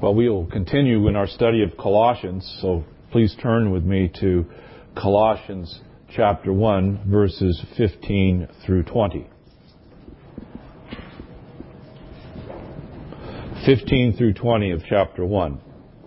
Well, we will continue in our study of Colossians, so please turn with me to Colossians chapter 1, verses 15 through 20. 15 through 20 of chapter 1.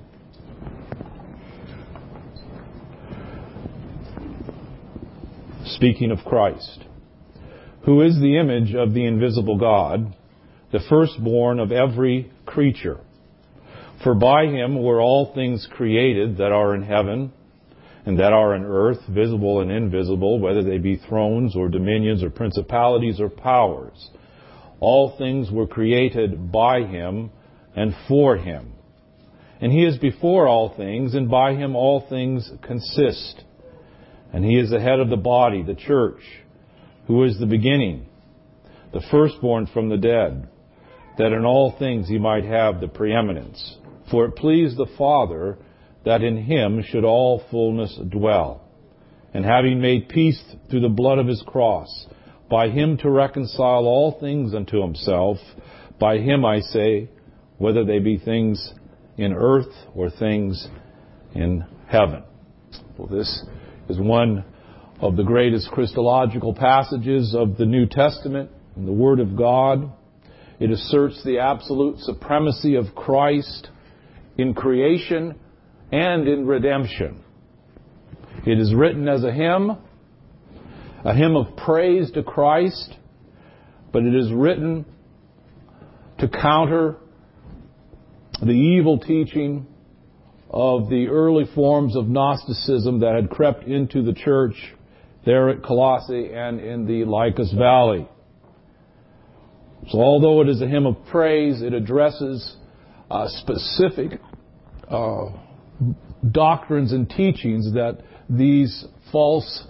Speaking of Christ, who is the image of the invisible God, the firstborn of every creature. For by him were all things created that are in heaven and that are in earth, visible and invisible, whether they be thrones or dominions or principalities or powers. All things were created by him and for him. And he is before all things, and by him all things consist. And he is the head of the body, the church, who is the beginning, the firstborn from the dead, that in all things he might have the preeminence. For it pleased the Father that in him should all fullness dwell. And having made peace through the blood of his cross, by him to reconcile all things unto himself, by him I say, whether they be things in earth or things in heaven. Well, this is one of the greatest Christological passages of the New Testament and the Word of God. It asserts the absolute supremacy of Christ in creation and in redemption. It is written as a hymn of praise to Christ, but it is written to counter the evil teaching of the early forms of Gnosticism that had crept into the church there at Colossae and in the Lycus Valley. So although it is a hymn of praise, it addresses specific doctrines and teachings that these false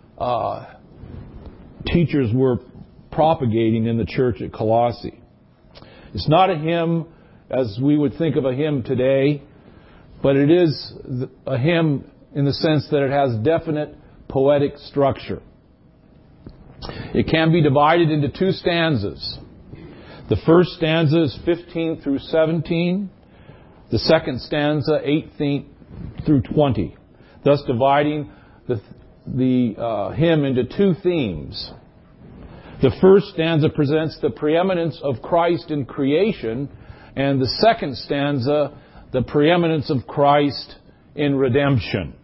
teachers were propagating in the church at Colossae. It's not a hymn as we would think of a hymn today, but it is a hymn in the sense that it has definite poetic structure. It can be divided into two stanzas. The first stanza is 15 through 17. The second stanza, 18 through 20. Thus dividing the hymn into two themes. The first stanza presents the preeminence of Christ in creation, and the second stanza, the preeminence of Christ in redemption.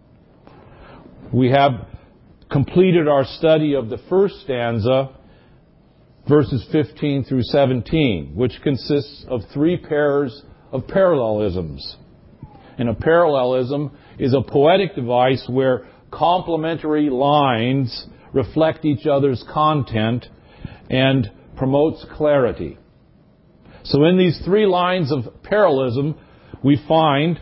We have completed our study of the first stanza, verses 15 through 17, which consists of three pairs of parallelisms. And a parallelism is a poetic device where complementary lines reflect each other's content and promotes clarity. So in these three lines of parallelism, we find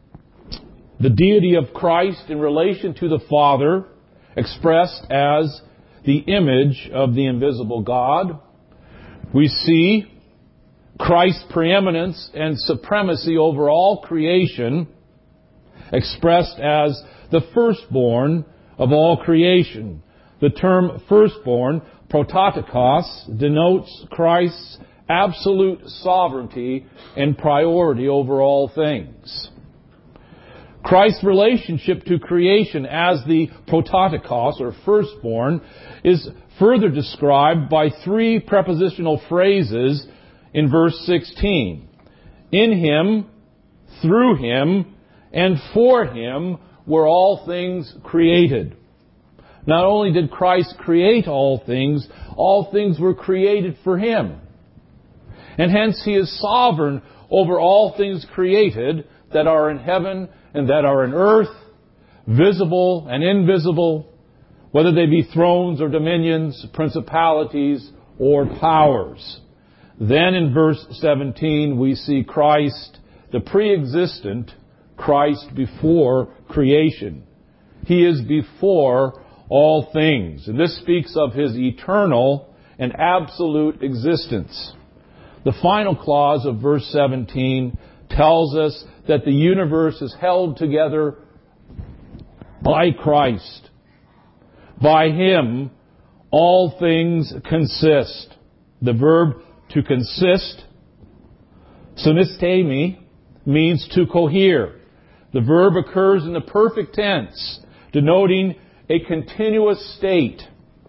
the deity of Christ in relation to the Father, expressed as the image of the invisible God. We see Christ's preeminence and supremacy over all creation, expressed as the firstborn of all creation. The term firstborn, prototokos, denotes Christ's absolute sovereignty and priority over all things. Christ's relationship to creation as the prototokos, or firstborn, is further described by three prepositional phrases in verse 16. In him, through him, and for him were all things created. Not only did Christ create all things were created for him. And hence he is sovereign over all things created that are in heaven and that are in earth, visible and invisible, whether they be thrones or dominions, principalities or powers. Then in verse 17 we see Christ, the pre-existent Christ before creation. He is before all things. And this speaks of his eternal and absolute existence. The final clause of verse 17 tells us that the universe is held together by Christ. By him, all things consist. The verb to consist, sunistemi, means to cohere. The verb occurs in the perfect tense, denoting a continuous state.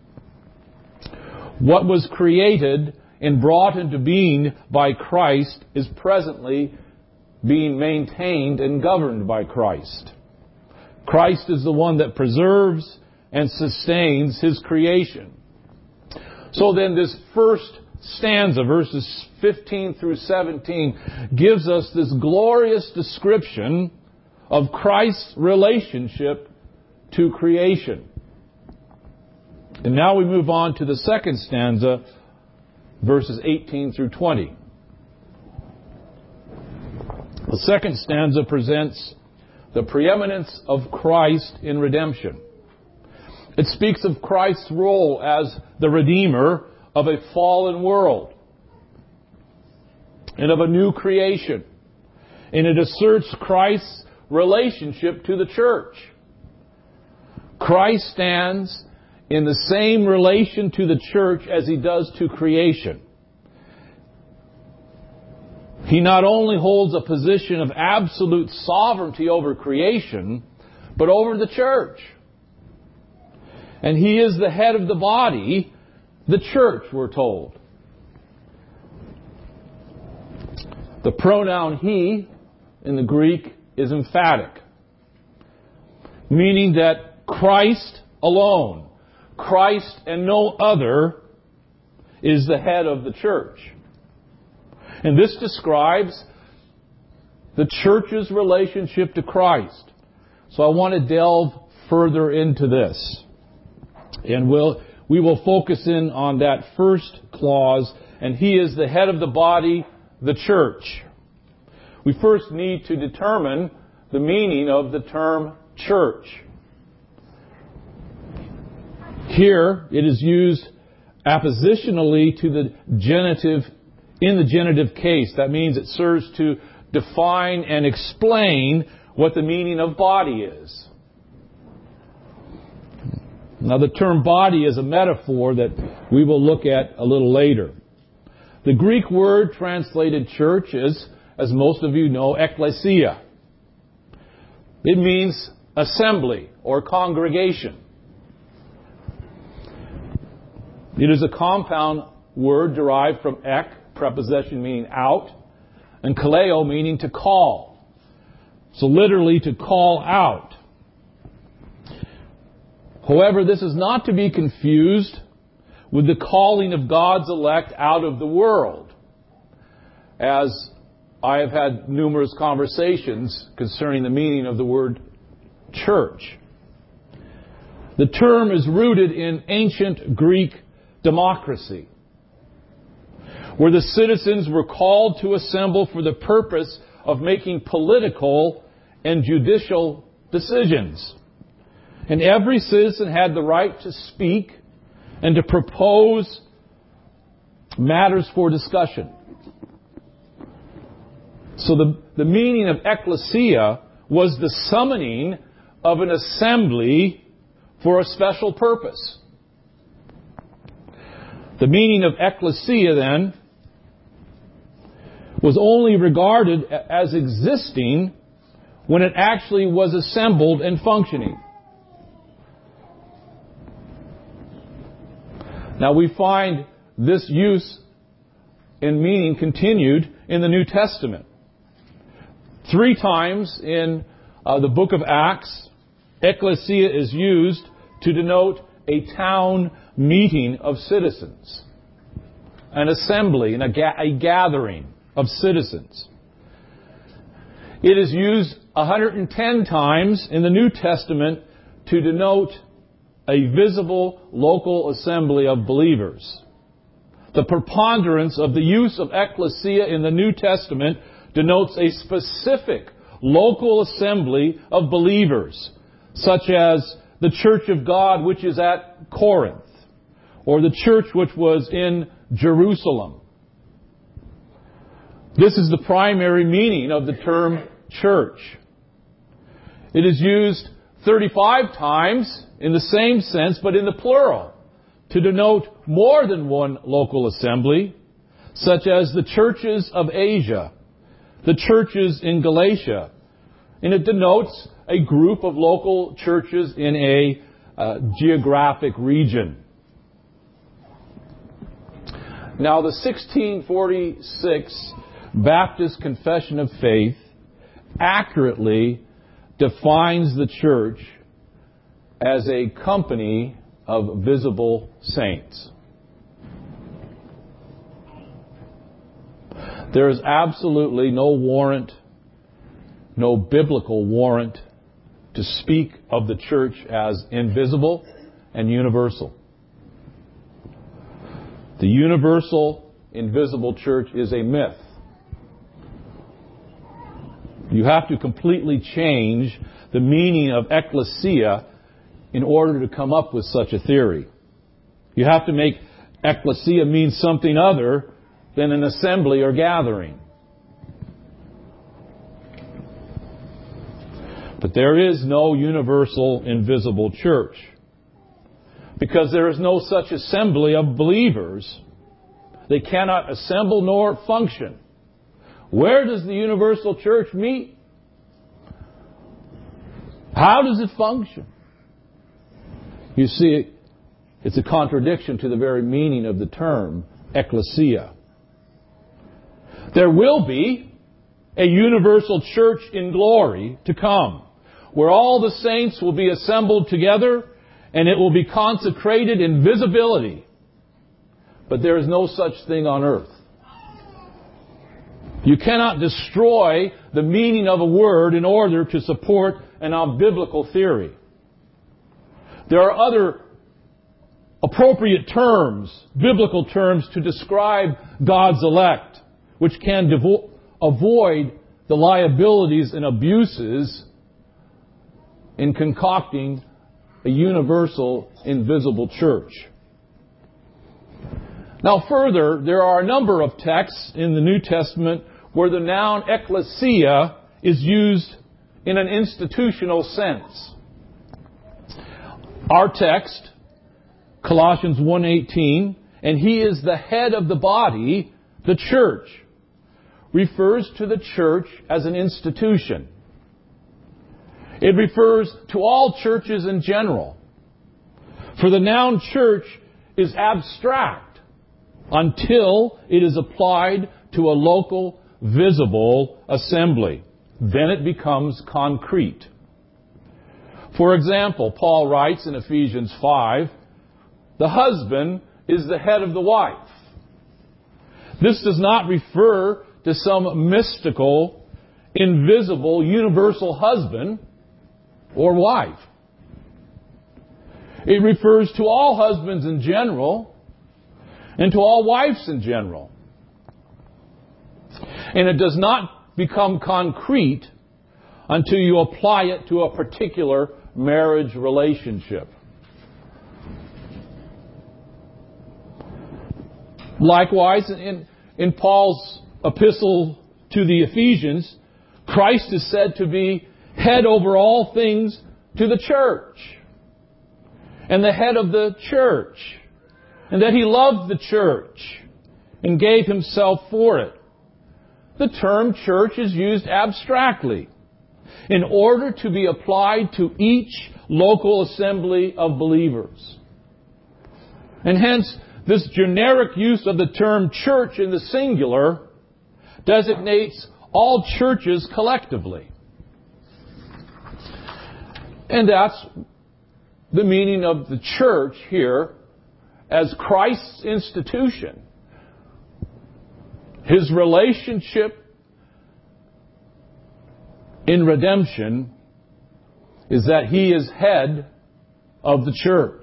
What was created and brought into being by Christ is presently being maintained and governed by Christ. Christ is the one that preserves and sustains His creation. So then this first stanza, verses 15 through 17, gives us this glorious description of Christ's relationship to creation. And now we move on to the second stanza, verses 18 through 20. The second stanza presents the preeminence of Christ in redemption. It speaks of Christ's role as the Redeemer of a fallen world and of a new creation. And it asserts Christ's relationship to the church. Christ stands in the same relation to the church as He does to creation. He not only holds a position of absolute sovereignty over creation, but over the church. And He is the head of the body, the church, we're told. The pronoun He in the Greek is emphatic, meaning that Christ alone, Christ and no other, is the head of the church. And this describes the church's relationship to Christ. So I want to delve further into this. And we will focus in on that first clause, and He is the head of the body, the church. We first need to determine the meaning of the term church. Here, it is used appositionally to the genitive, in the genitive case. That means it serves to define and explain what the meaning of body is. Now, the term body is a metaphor that we will look at a little later. The Greek word translated church is, as most of you know, ekklesia. It means assembly or congregation. It is a compound word derived from ek, preposition meaning out, and kaleo meaning to call. So literally to call out. However, this is not to be confused with the calling of God's elect out of the world, as I have had numerous conversations concerning the meaning of the word church. The term is rooted in ancient Greek democracy, where the citizens were called to assemble for the purpose of making political and judicial decisions. And every citizen had the right to speak and to propose matters for discussion. So the meaning of ekklesia was the summoning of an assembly for a special purpose. The meaning of ekklesia, then, was only regarded as existing when it actually was assembled and functioning. Now we find this use and meaning continued in the New Testament. 3 times in the book of Acts, ekklesia is used to denote a town meeting of citizens, an assembly, and a gathering of citizens. It is used 110 times in the New Testament to denote a visible local assembly of believers. The preponderance of the use of ekklesia in the New Testament denotes a specific local assembly of believers, such as the Church of God which is at Corinth, or the church which was in Jerusalem. This is the primary meaning of the term church. It is used 35 times in the same sense, but in the plural, to denote more than one local assembly, such as the churches of Asia, the churches in Galatia. And it denotes a group of local churches in a geographic region. Now, the 1646 Baptist Confession of Faith accurately defines the church as a company of visible saints. There is absolutely no warrant, no biblical warrant, to speak of the church as invisible and universal. The universal, invisible church is a myth. You have to completely change the meaning of ecclesia in order to come up with such a theory. You have to make ecclesia mean something other than an assembly or gathering. But there is no universal, invisible church, because there is no such assembly of believers. They cannot assemble nor function. Where does the universal church meet? How does it function? You see, it's a contradiction to the very meaning of the term ecclesia. There will be a universal church in glory to come, where all the saints will be assembled together and it will be consecrated in visibility. But there is no such thing on earth. You cannot destroy the meaning of a word in order to support an unbiblical theory. There are other appropriate terms, biblical terms, to describe God's elect, which can avoid the liabilities and abuses in concocting a universal, invisible church. Now further, there are a number of texts in the New Testament where the noun ecclesia is used in an institutional sense. Our text, Colossians 1:18, and he is the head of the body, the church, refers to the church as an institution. It refers to all churches in general. For the noun church is abstract until it is applied to a local, visible assembly. Then it becomes concrete. For example, Paul writes in Ephesians 5, the husband is the head of the wife. This does not refer to some mystical, invisible, universal husband or wife. It refers to all husbands in general and to all wives in general. And it does not become concrete until you apply it to a particular marriage relationship. Likewise, in Paul's epistle to the Ephesians, Christ is said to be head over all things to the church, and the head of the church, and that he loved the church and gave himself for it. The term church is used abstractly in order to be applied to each local assembly of believers. And hence, this generic use of the term church in the singular designates all churches collectively. And that's the meaning of the church here as Christ's institution. His relationship in redemption is that he is head of the church.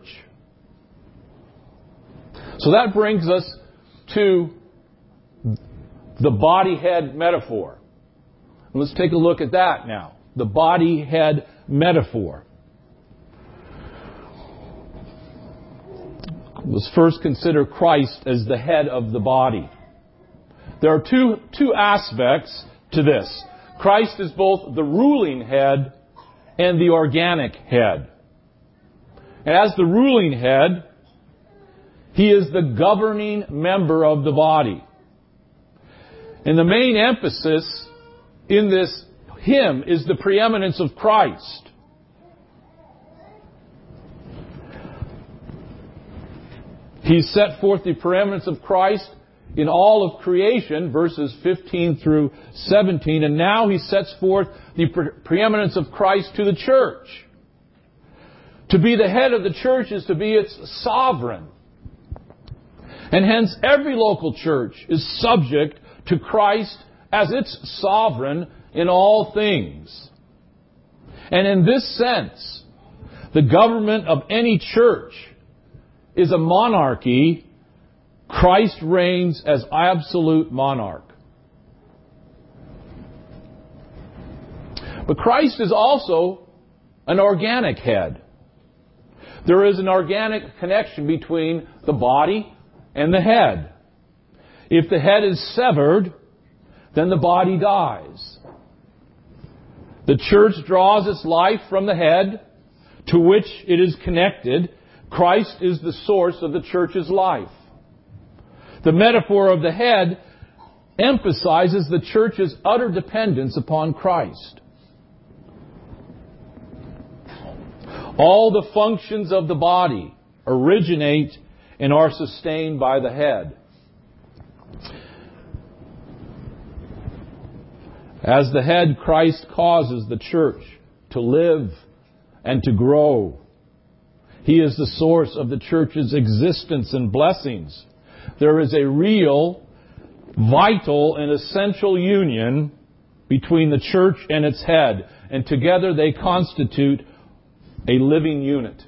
So that brings us to the body head metaphor. Let's take a look at that now. The body head metaphor. Let's first consider Christ as the head of the body. There are two aspects to this. Christ is both the ruling head and the organic head. And as the ruling head, he is the governing member of the body. And the main emphasis in this hymn is the preeminence of Christ. He set forth the preeminence of Christ in all of creation, verses 15 through 17, and now he sets forth the preeminence of Christ to the church. To be the head of the church is to be its sovereign. And hence every local church is subject to Christ as its sovereign in all things. And in this sense, the government of any church is a monarchy. Christ reigns as absolute monarch. But Christ is also an organic head. There is an organic connection between the body and the head. If the head is severed, then the body dies. The church draws its life from the head to which it is connected. Christ is the source of the church's life. The metaphor of the head emphasizes the church's utter dependence upon Christ. All the functions of the body originate and are sustained by the head. As the head, Christ causes the church to live and to grow. He is the source of the church's existence and blessings. There is a real, vital, and essential union between the church and its head, and together they constitute a living unit.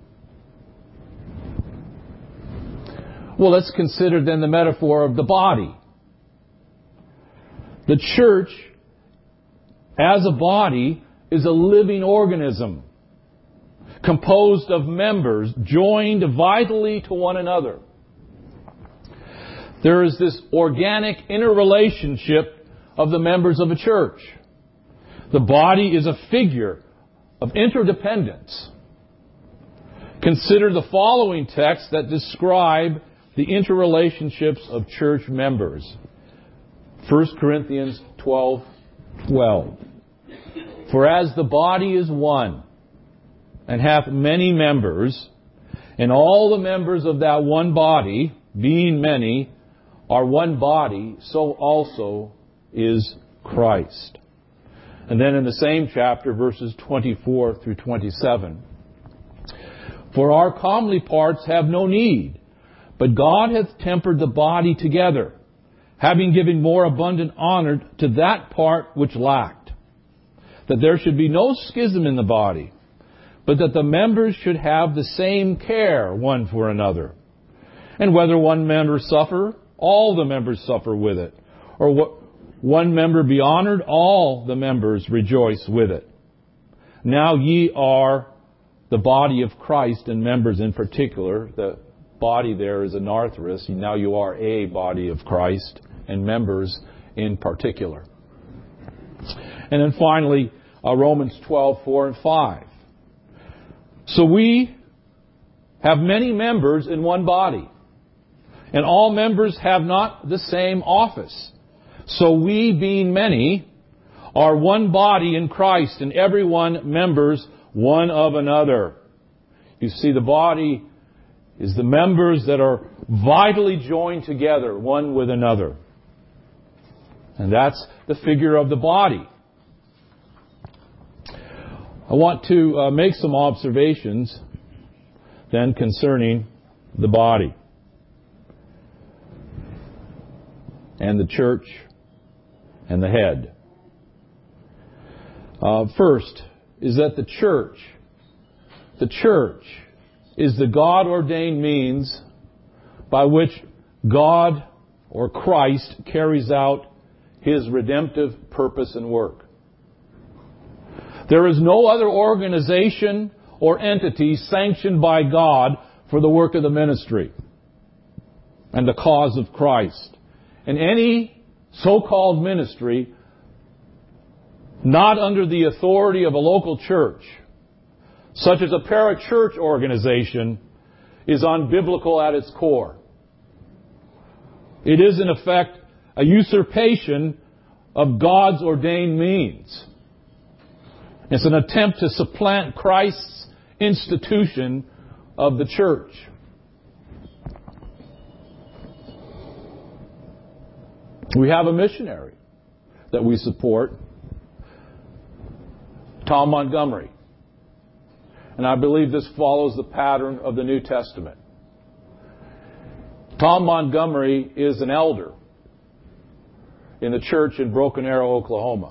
Well, let's consider then the metaphor of the body. The church, as a body, is a living organism composed of members joined vitally to one another. There is this organic interrelationship of the members of a church. The body is a figure of interdependence. Consider the following texts that describe the interrelationships of church members. 1 Corinthians 12:12. For as the body is one, and hath many members, and all the members of that one body, being many, are one body, so also is Christ. And then in the same chapter, verses 24 through 27. For our comely parts have no need, but God hath tempered the body together, having given more abundant honor to that part which lacked, that there should be no schism in the body, but that the members should have the same care one for another. And whether one member suffer, all the members suffer with it. Or one member be honored, all the members rejoice with it. Now ye are the body of Christ, and members in particular. The body there is anarthrous. Now you are a body of Christ, and members in particular. And then finally, Romans 12:4 and 5. So we have many members in one body, and all members have not the same office. So we, being many, are one body in Christ, and every one members one of another. You see, the body is the members that are vitally joined together, one with another. And that's the figure of the body. I want to make some observations then concerning the body and the church and the head. First is that the church is the God-ordained means by which God or Christ carries out His redemptive purpose and work. There is no other organization or entity sanctioned by God for the work of the ministry and the cause of Christ. And any so-called ministry not under the authority of a local church, such as a parachurch organization, is unbiblical at its core. It is, in effect, a usurpation of God's ordained means. It's an attempt to supplant Christ's institution of the church. We have a missionary that we support, Tom Montgomery. And I believe this follows the pattern of the New Testament. Tom Montgomery is an elder in the church in Broken Arrow, Oklahoma.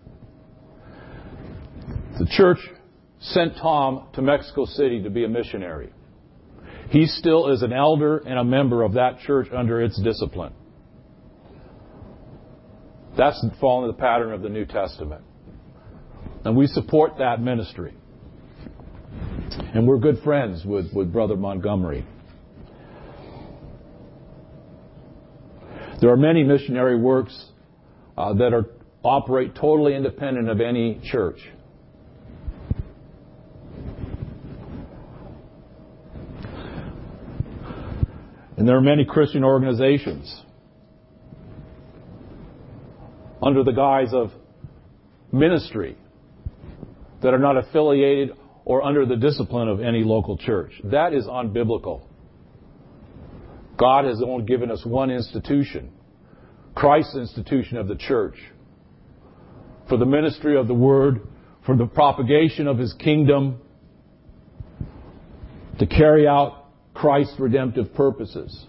The church sent Tom to Mexico City to be a missionary. He still is an elder and a member of that church under its discipline. That's following the pattern of the New Testament. And we support that ministry. And we're good friends with Brother Montgomery. There are many missionary works that operate totally independent of any church. And there are many Christian organizations under the guise of ministry that are not affiliated or under the discipline of any local church. That is unbiblical. God has only given us one institution, Christ's institution of the church, for the ministry of the Word, for the propagation of His kingdom, to carry out Christ's redemptive purposes.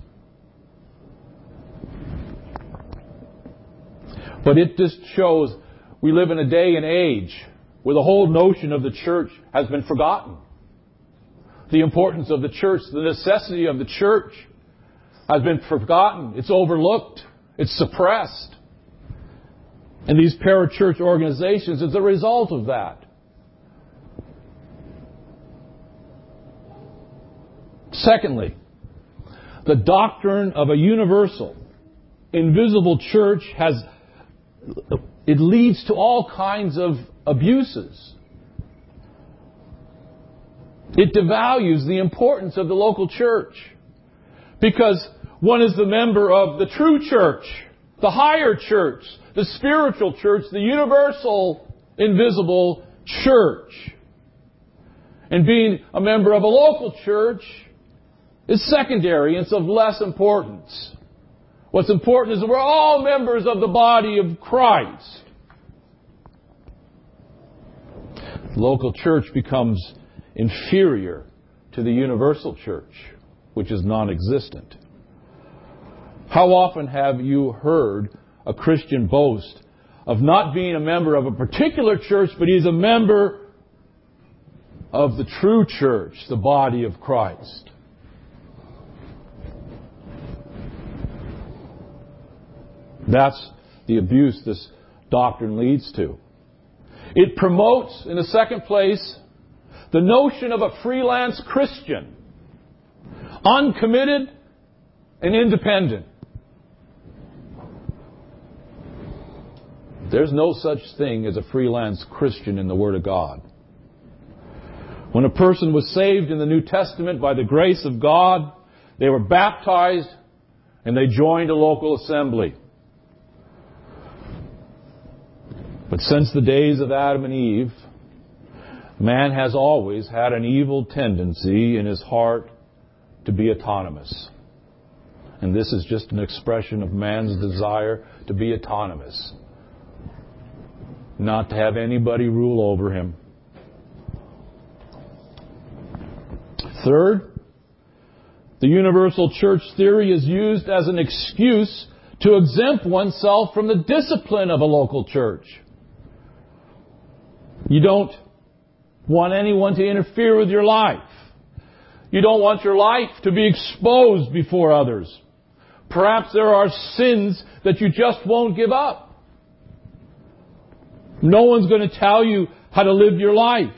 But it just shows we live in a day and age where the whole notion of the church has been forgotten. The importance of the church, the necessity of the church has been forgotten. It's overlooked. It's suppressed. And these parachurch organizations is a result of that. Secondly, the doctrine of a universal, invisible church it leads to all kinds of abuses. It devalues the importance of the local church because one is the member of the true church, the higher church, the spiritual church, the universal, invisible church. And being a member of a local church is secondary. It's of less importance. What's important is that we're all members of the body of Christ. The local church becomes inferior to the universal church, which is non-existent. How often have you heard a Christian boast of not being a member of a particular church, but he's a member of the true church, the body of Christ? That's the abuse this doctrine leads to. It promotes, in the second place, the notion of a freelance Christian, uncommitted and independent. There's no such thing as a freelance Christian in the Word of God. When a person was saved in the New Testament by the grace of God, they were baptized and they joined a local assembly. But since the days of Adam and Eve, man has always had an evil tendency in his heart to be autonomous. And this is just an expression of man's desire to be autonomous. Not to have anybody rule over him. Third, the universal church theory is used as an excuse to exempt oneself from the discipline of a local church. You don't want anyone to interfere with your life. You don't want your life to be exposed before others. Perhaps there are sins that you just won't give up. No one's going to tell you how to live your life.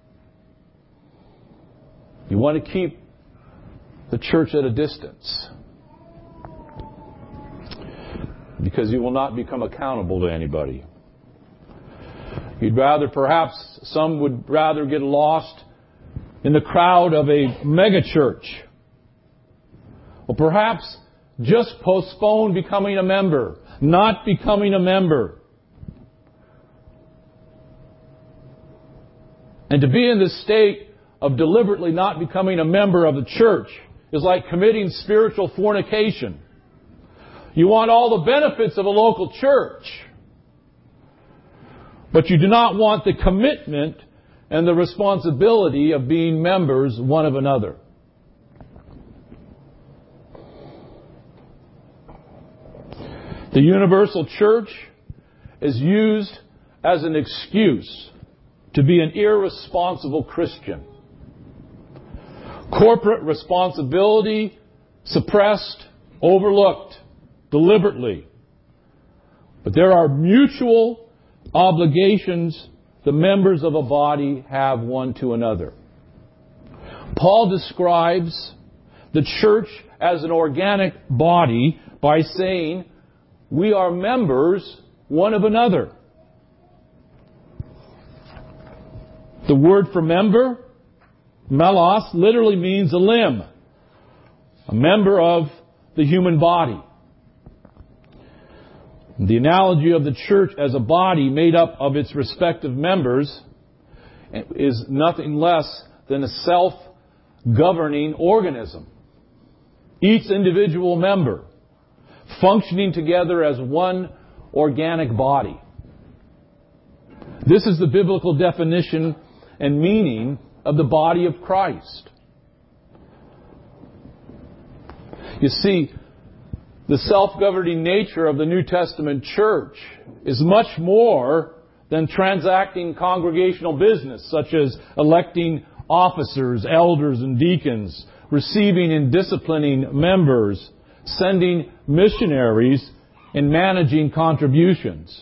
You want to keep the church at a distance because you will not become accountable to anybody. Some would rather get lost in the crowd of a mega church. Or perhaps just postpone becoming a member, not becoming a member, And to be in this state of deliberately not becoming a member of the church is like committing spiritual fornication. You want all the benefits of a local church, but you do not want the commitment and the responsibility of being members one of another. The universal church is used as an excuse to be an irresponsible Christian. Corporate responsibility suppressed, overlooked, deliberately. But there are mutual obligations the members of a body have one to another. Paul describes the church as an organic body by saying, we are members one of another. The word for member, melos, literally means a limb, a member of the human body. The analogy of the church as a body made up of its respective members is nothing less than a self-governing organism. Each individual member functioning together as one organic body. This is the biblical definition and meaning of the body of Christ. You see, the self-governing nature of the New Testament church is much more than transacting congregational business, such as electing officers, elders, and deacons, receiving and disciplining members, sending missionaries, and managing contributions.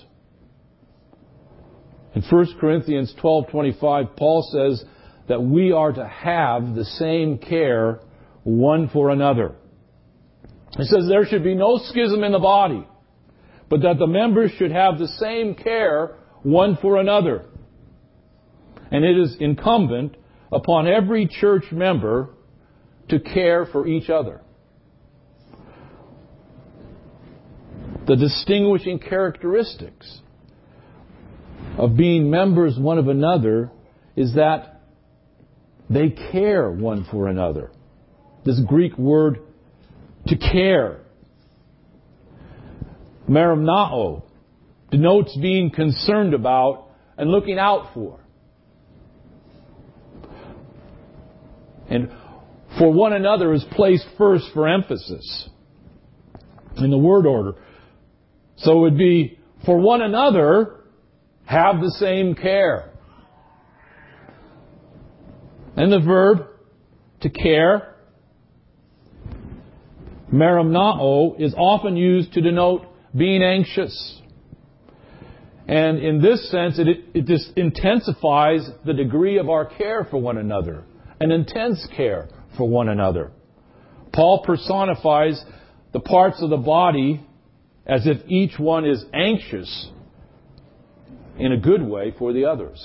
In 1 Corinthians 12:25, Paul says that we are to have the same care one for another. He says there should be no schism in the body, but that the members should have the same care one for another. And it is incumbent upon every church member to care for each other. The distinguishing characteristics of being members one of another is that they care one for another. This Greek word, to care, merimnao, denotes being concerned about and looking out for. And for one another is placed first for emphasis in the word order. So it would be, for one another, have the same care. And the verb, to care, merimnao, is often used to denote being anxious. And in this sense, it just intensifies the degree of our care for one another. An intense care for one another. Paul personifies the parts of the body as if each one is anxious in a good way for the others.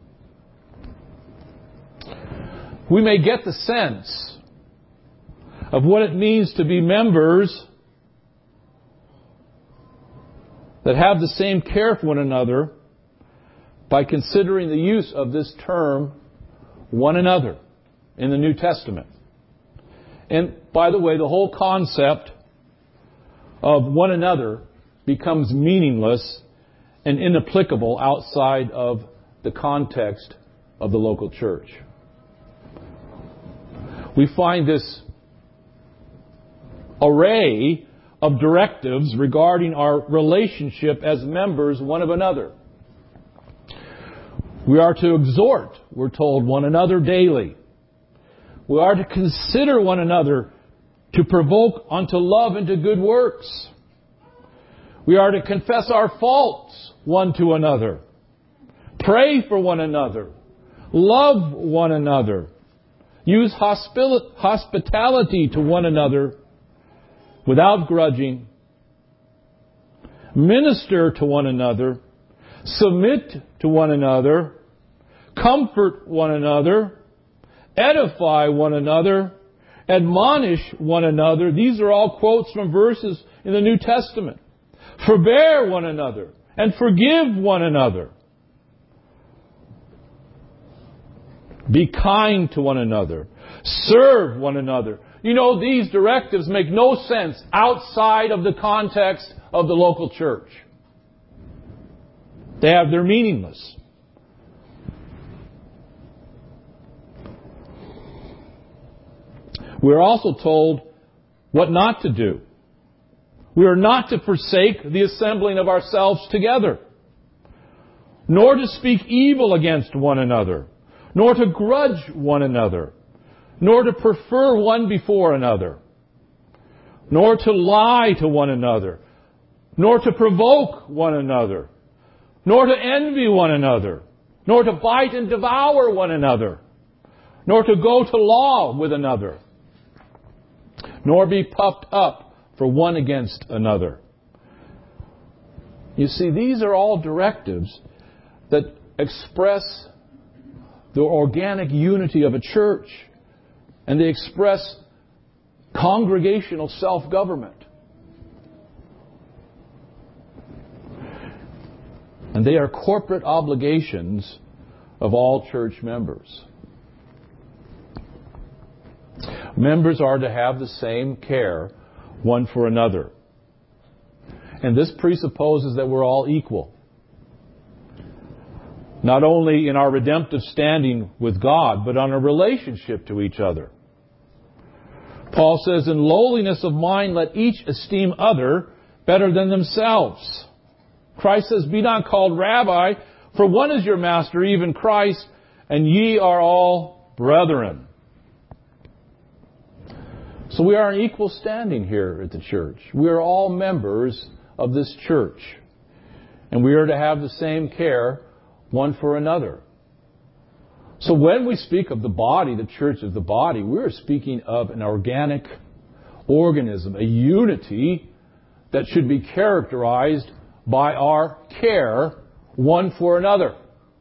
We may get the sense of what it means to be members that have the same care for one another by considering the use of this term, one another, in the New Testament. And by the way, the whole concept of one another becomes meaningless and inapplicable outside of the context of the local church. We find this array of directives regarding our relationship as members one of another. We are to exhort, we're told, one another daily. We are to consider one another to provoke unto love and to good works. We are to confess our faults one to another. Pray for one another. Love one another. Use hospitality to one another without grudging. Minister to one another. Submit to one another. Comfort one another. Edify one another. Admonish one another. These are all quotes from verses in the New Testament. Forbear one another and forgive one another. Be kind to one another. Serve one another. You know, these directives make no sense outside of the context of the local church. They're meaningless. We're also told what not to do. We are not to forsake the assembling of ourselves together, nor to speak evil against one another, nor to grudge one another, nor to prefer one before another, nor to lie to one another, nor to provoke one another, nor to envy one another, nor to bite and devour one another, nor to go to law with another, nor be puffed up for one against another. You see, these are all directives that express the organic unity of a church, and they express congregational self-government. And they are corporate obligations of all church members. Members are to have the same care one for another. And this presupposes that we're all equal. Not only in our redemptive standing with God, but on our relationship to each other. Paul says, in lowliness of mind, let each esteem other better than themselves. Christ says, be not called rabbi, for one is your master, even Christ, and ye are all brethren. So we are in equal standing here at the church. We are all members of this church. And we are to have the same care one for another. So when we speak of the body, the church is the body, we're speaking of an organic organism, a unity that should be characterized by our care one for another.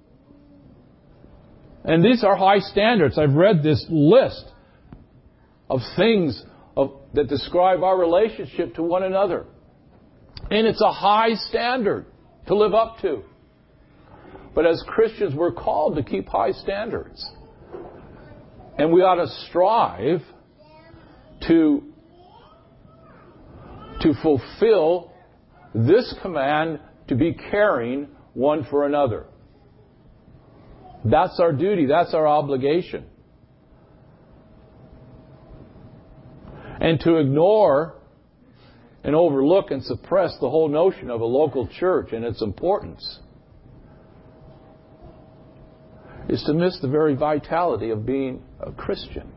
And these are high standards. I've read this list of things that describe our relationship to one another. And it's a high standard to live up to. But as Christians, we're called to keep high standards. And we ought to strive to fulfill this command to be caring one for another. That's our duty. That's our obligation. And to ignore and overlook and suppress the whole notion of a local church and its importance is to miss the very vitality of being a Christian.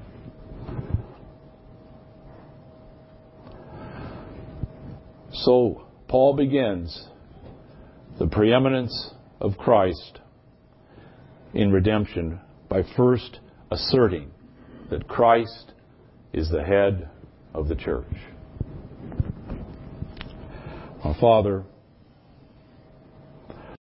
So Paul begins the preeminence of Christ in redemption by first asserting that Christ is the head of the church. Our Father,